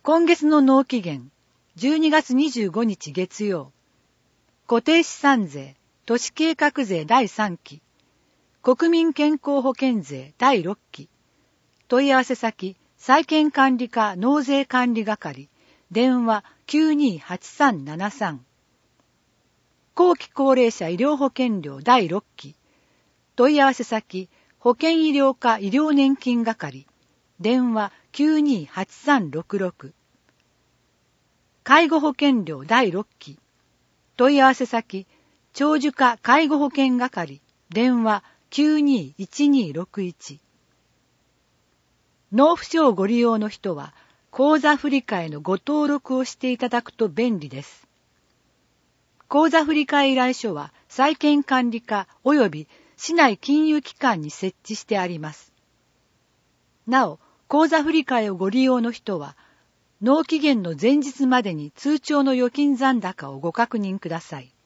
今月の納期限、12月25日月曜。固定資産税、都市計画税第3期。国民健康保険税第6期。問い合わせ先、債権管理課納税管理係。電話928373。後期高齢者医療保険料第6期。問い合わせ先、保険医療課医療年金係。電話928366。介護保険料第6期。問い合わせ先、長寿課介護保険係。電話921261。納付書をご利用の人は、口座振替のご登録をしていただくと便利です。口座振替依頼書は、債権管理課及び市内金融機関に設置してあります。なお、口座振替をご利用の人は、納期限の前日までに通帳の預金残高をご確認ください。